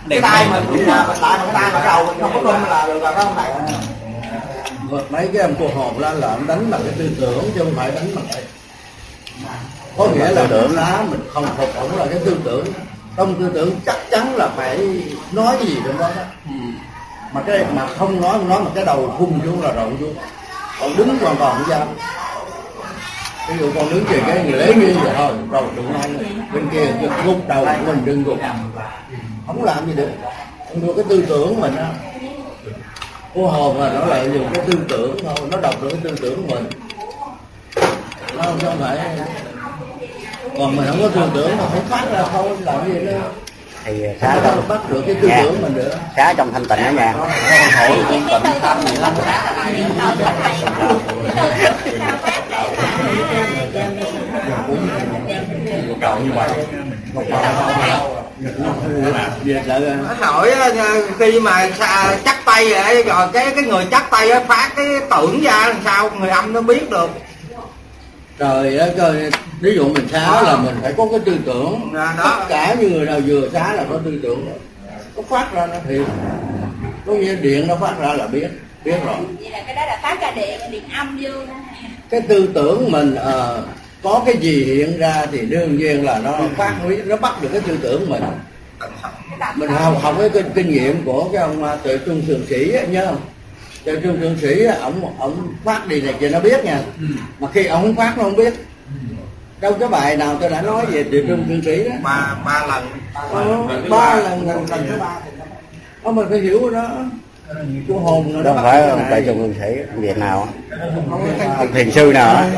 cái tay mình lại mà cái tay mà đầu mình không có rung là được rồi phải không thầy? Mấy cái ông cô hồn là ông đánh bằng cái tư tưởng chứ không phải đánh bằng cái, có nghĩa là tưởng lá mình không phục ổng là cái tư tưởng, trong tư tưởng chắc chắn là phải nói gì trong đó đó. Mà cái mà không nói mà cái đầu phun xuống là rộng xuống, còn đứng hoàn toàn không dám. Ví dụ con đứng về cái lễ nghi vậy thôi, đầu đụng ngay bên kia gục đầu của mình đừng gục, không làm gì được. Không được cái tư tưởng mình á, cô hồn là nó lại dùng cái tư tưởng thôi, nó đọc được cái tư tưởng của mình, nó không phải. Còn mình không có tư tưởng mà phải phát ra thôi, làm gì nữa thì xá trong bắt được cái tư tưởng mình nữa. Xá trong thanh tịnh đó nha. Hội thanh tịnh tham gì lắm. Cầu như vậy. Hỏi khi mà chắc tay rồi cái người chắc tay phát cái tưởng ra làm sao người âm nó biết được. Trời ơi, ví dụ mình xá là mình phải có cái tư tưởng. Tất cả những người nào vừa xá là có tư tưởng rồi. Có phát ra nó thiệt. Có nghĩa điện nó phát ra là biết rồi. Vậy là cái đó là phát ra điện âm dương. Cái tư tưởng mình có cái gì hiện ra thì đương nhiên là nó phát huy, nó bắt được cái tư tưởng mình. Mình học cái kinh nghiệm của cái ông Tuệ Trung Thượng Sĩ ấy, nhớ không? Tuệ Trung Thượng Sĩ ổng phát đi này kia nó biết nha, mà khi ổng không phát nó không biết. Đâu cái bài nào tôi đã nói về Tuệ Trung Thượng Sĩ đó ba lần lần thứ ba đó mình phải hiểu đó. Cô hồn nó Đó không phải ông Tuệ Trung Thượng Sĩ Việt nào ông thiền sư nào á?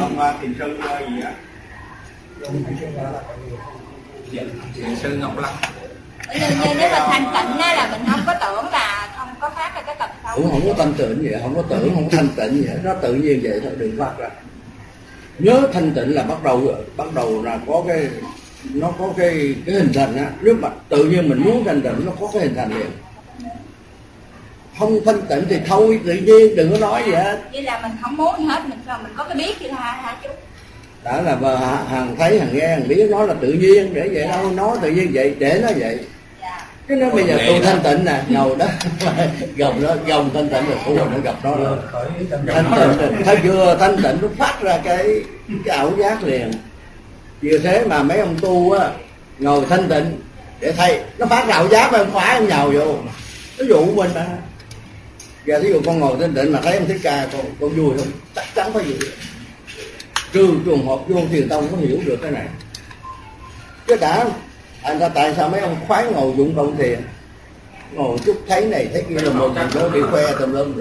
thiền sư Ngọc Lăng. Nhưng nếu mà thanh tịnh á là mình không có tưởng là không có phát ra cái tật xấu. Không có thanh tịnh vậy, không có tưởng, không có thanh tịnh vậy, nó tự nhiên vậy thôi, đừng phát ra. Nhớ thanh tịnh là bắt đầu là có cái, nó có cái hình thành á. Nếu mà tự nhiên mình muốn thanh tịnh nó có cái hình thành liền. Không thanh tịnh thì thôi tự nhiên, đừng có nói gì hết. Như là mình không muốn gì hết, mình có cái biết gì hả chú? Đã là hàng thấy hàng nghe hàng biết, nói là tự nhiên để vậy đâu, nói tự nhiên vậy để nó vậy. Chứ nếu bây giờ tu thanh tịnh nè, ngầu đó gồng thanh tịnh rồi tu nó gặp nó luôn. Thanh tịnh thấy chưa, thanh tịnh nó phát ra cái ảo giác liền. Vì thế mà mấy ông tu á ngồi thanh tịnh để thay nó phát ra ảo giác mà ông khóa ông nhào vô. Ví dụ mình mà giờ ví dụ con ngồi thanh tịnh mà thấy ông Thích Ca con vui không, chắc chắn phải vui. Trừ trường hợp vô thiền tông có hiểu được cái này. Chứ đã anh ta tại sao mấy ông khoái ngồi dụng công thiền, ngồi chút thấy này thấy kia là một nó đi khoe tùm lum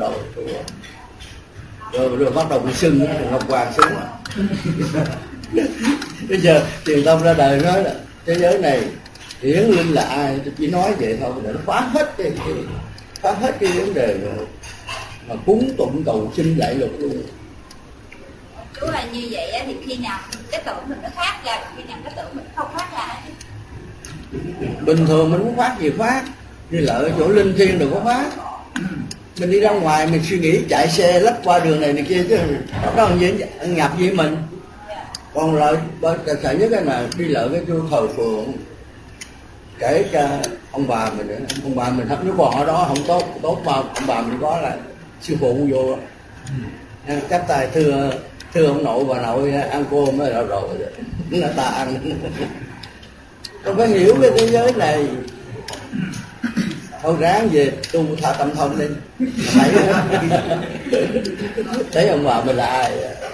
rồi bắt đầu bị sưng á, Ngọc Hoàng sưng á. Bây giờ thiền tông ra đời nói là thế giới này hiển linh là ai, tôi chỉ nói vậy thôi để nó phá hết cái vấn đề rồi mà cúng tụng cầu xin đại lục luôn. Chú là như vậy thì khi nào cái tưởng mình nó phát ra, khi nào cái tưởng mình không phát ra chứ? Bình thường mình muốn phát gì phát, đi lợi ở chỗ linh thiêng đừng có phát. Mình đi ra ngoài mình suy nghĩ chạy xe lách qua đường này kia chứ đó là gì nhập với mình. Còn lợi sợ nhất cái là đi lợi cái chỗ thờ phượng, kể cho ông bà mình nữa. Ông bà mình nếu còn ở đó không tốt mà ông bà mình có là sư phụ vô chắp tay thưa ông nội bà nội ăn cơm mới rồi nó ta ăn. Tôi phải hiểu cái thế giới này. Thôi ráng về tu thả tâm thông đi. Thấy ông bà mình là ai.